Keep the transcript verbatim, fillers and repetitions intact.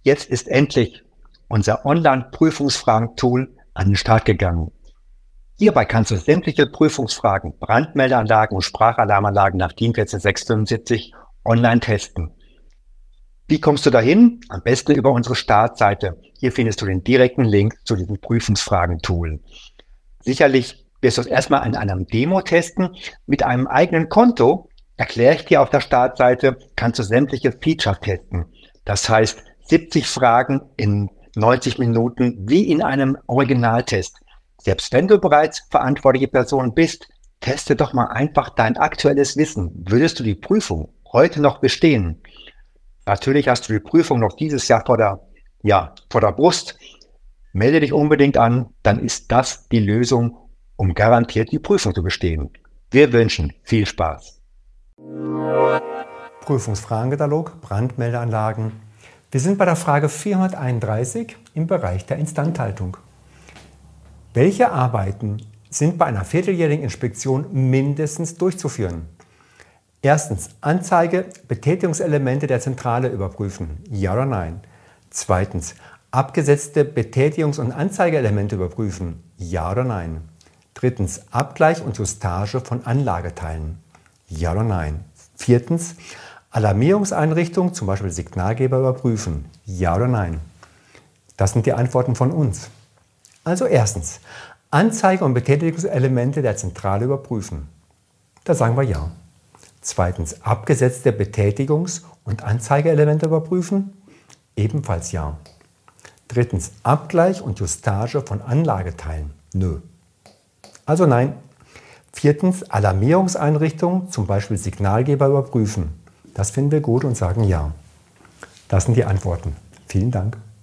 Jetzt ist endlich unser Online-Prüfungsfragen-Tool an den Start gegangen. Hierbei kannst du sämtliche Prüfungsfragen, Brandmeldeanlagen und Sprachalarmanlagen nach DIN eins vier sechs fünf online testen. Wie kommst du dahin? Am besten über unsere Startseite. Hier findest du den direkten Link zu diesem Prüfungsfragen-Tool. Sicherlich wirst du es erstmal in einem Demo testen. Mit einem eigenen Konto, erkläre ich dir auf der Startseite, kannst du sämtliche Features testen. Das heißt, siebzig Fragen in neunzig Minuten wie in einem Originaltest. Selbst wenn du bereits verantwortliche Person bist, teste doch mal einfach dein aktuelles Wissen. Würdest du die Prüfung heute noch bestehen? Natürlich hast du die Prüfung noch dieses Jahr vor der, ja, vor der Brust. Melde dich unbedingt an, dann ist das die Lösung, um garantiert die Prüfung zu bestehen. Wir wünschen viel Spaß. Prüfungsfragenkatalog, Brandmeldeanlagen. Wir sind bei der Frage vierhunderteinunddreißig im Bereich der Instandhaltung. Welche Arbeiten sind bei einer vierteljährigen Inspektion mindestens durchzuführen? Erstens, Anzeige, Betätigungselemente der Zentrale überprüfen. Ja oder nein? Zweitens, abgesetzte Betätigungs- und Anzeigeelemente überprüfen. Ja oder nein? Drittens, Abgleich und Justage von Anlageteilen. Ja oder nein? Viertens, Alarmierungseinrichtung, zum Beispiel Signalgeber überprüfen. Ja oder nein? Das sind die Antworten von uns. Also erstens, Anzeige- und Betätigungselemente der Zentrale überprüfen. Da sagen wir ja. Zweitens, abgesetzte Betätigungs- und Anzeigeelemente überprüfen. Ebenfalls ja. Drittens, Abgleich und Justage von Anlageteilen. Nö. Also nein. Viertens, Alarmierungseinrichtung, zum Beispiel Signalgeber überprüfen. Das finden wir gut und sagen ja. Das sind die Antworten. Vielen Dank.